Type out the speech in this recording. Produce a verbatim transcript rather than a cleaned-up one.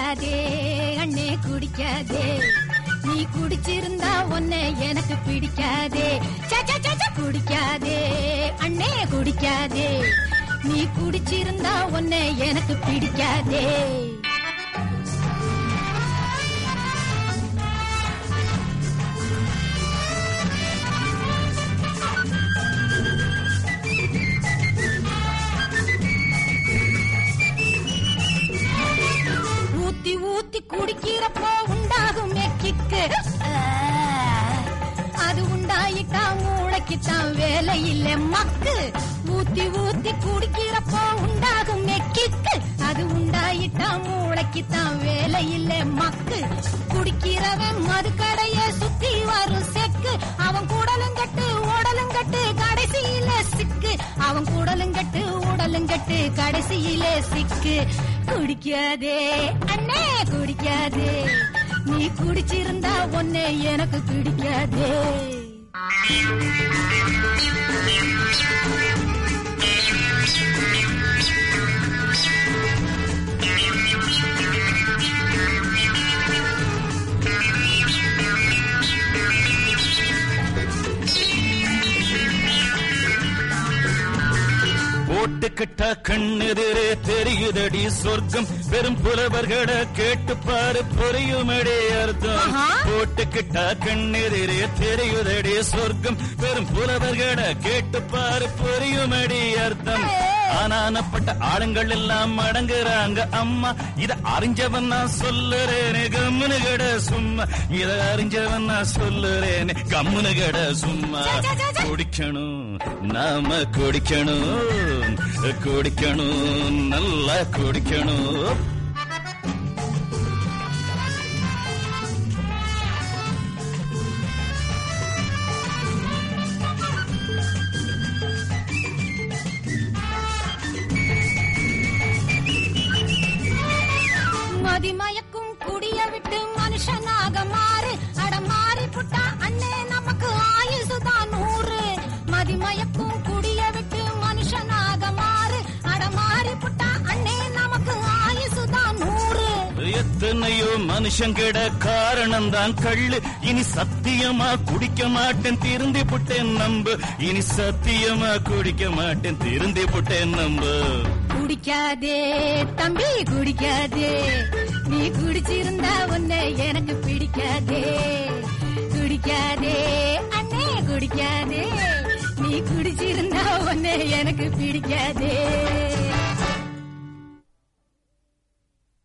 குடிக்காதே அண்ணே குடிக்காதே, நீ குடிச்சிருந்தா உன்னை எனக்கு பிடிக்காதே. குடிக்காதே அண்ணே குடிக்காதே, நீ குடிச்சிருந்தா உன்னை எனக்கு பிடிக்காதே. ஊத்தி ஊத்தி குடிக்கிறப்போ உண்டாகும் கிக்கு, அது உண்டாயிட்டா மூளைக்குத்தான் வேலை இல்லை மக்கு. ஊத்தி ஊத்தி குடிக்கிறப்போ உண்டாகும் கிக்கு, அது உண்டாயிட்டா மூளைக்குத்தான் வேலை இல்லை மக்கு. குடிக்கிறவன் மது கடைய சுத்தி வரும் செக்கு, அவன் கூடலுங்கட்டு ஓடலுங்கட்டு கடைசியில சிக்கு, அவன் கூடலுங்கட்டு ஓடலுங்கட்டு கடைசியில சிக்கு. குடிக்காதே அண்ணே குடிக்காதே, நீ குடிச்சிருந்தா உன்னை எனக்கு பிடிக்காதே. போட்டுக்கிட்ட கண்ணெதிரே தெரியுதடி சொர்க்கம், பெரும் புலவர்களை கேட்டுப்பாரு புரியுமடி அர்த்தம். போட்டுக்கிட்ட கண்ணெதிரே தெரியுதடி சொர்க்கம், பெரும் புலவர்களை கேட்டுப்பாரு புரியுமடி அர்த்தம். ஆனானப்பட்ட ஆளுங்கள் எல்லாம் அடங்குறாங்க அம்மா, இத அறிஞ்சவன் நான் சொல்லுறேனே கம்முனு கட சும்மா, இத அறிஞ்சவன் நான் சொல்லுறேனே கம்முனு கட சும்மா. குடிக்கணும் நாம குடிக்கணும், குடிக்கணும் நல்லா குடிக்கணும். மதிமயக்கும் குடிய விட்டு மனுஷனாக மாறு, அட மாறி புட்டா அண்ணே நமக்கு ஆயுசுதான் நூறு. மதிமயக்கும் குடிய விட்டு மனுஷனாக மாறு, அட மாறி புட்டா அண்ணே நமக்கு ஆயுசுதான் நூறு. எத்தனையோ மனுஷங்கிட காரணம் தான் கள்ளு, இனி சத்தியமா குடிக்க மாட்டேன் திருந்தி புட்டேன் நம்பு, இனி சத்தியமா குடிக்க மாட்டேன் திருந்தி புட்டேன் நம்பு. குடிக்காதே தம்பி குடிக்காதே, நீ குடிச்சிருந்தா உன்னை எனக்கு பிடிக்காதே. குடிக்காதே அண்ணே குடிக்காதே, நீ குடிச்சிருந்தா உன்னை எனக்கு பிடிக்காதே.